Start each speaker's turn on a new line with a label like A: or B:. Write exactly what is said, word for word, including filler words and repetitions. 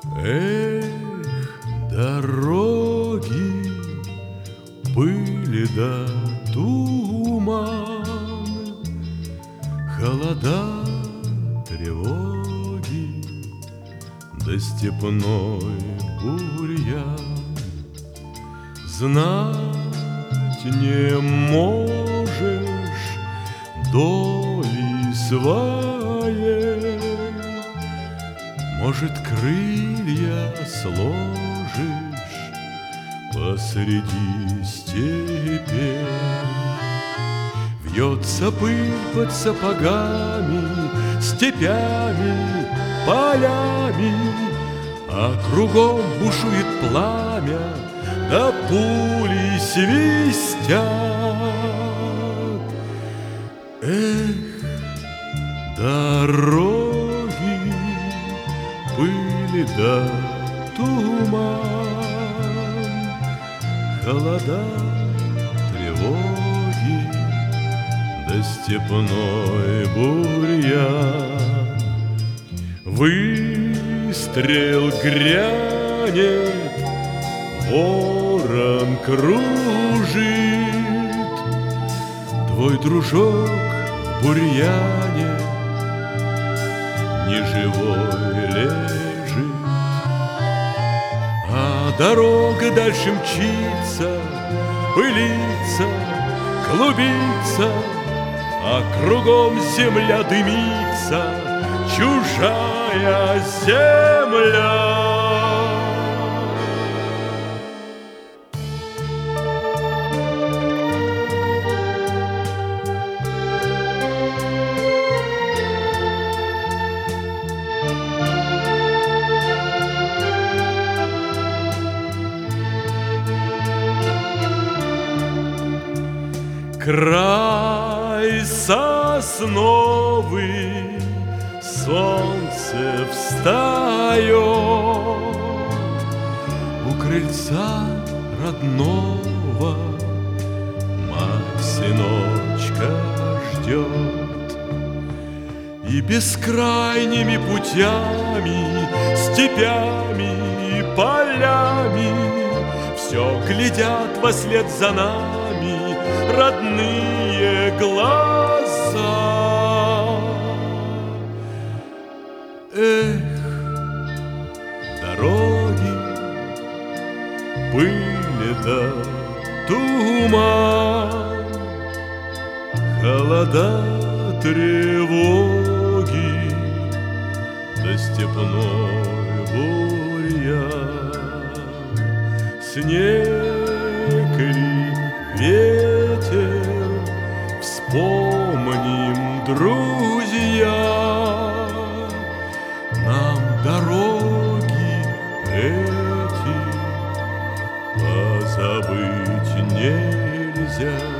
A: Эх, дороги, пыли да туман, холода, тревоги, да степной бурьян. Знать не можешь доли своей, может, крылья сложишь посреди степи. Вьется пыль под сапогами, степями, полями, а кругом бушует пламя, да пули свистят. Эх, дороги, пыли да туман, холода, тревоги, да степной бурьян. Выстрел грянет, ворон кружит, твой дружок в бурьяне неживой лежит. А дорога дальше мчится, пылится, клубится, а кругом земля дымится, чужая земля. Край сосновый, солнце встает, у крыльца родного мать сыночка ждет. И бескрайними путями, степями и полями все глядят вослед за нами родные глаза. Эх, дороги, пыли да туман, холода, тревоги, да степной бурьян. Снег ли, ветер, вспомним, друзья, нам дороги эти позабыть нельзя.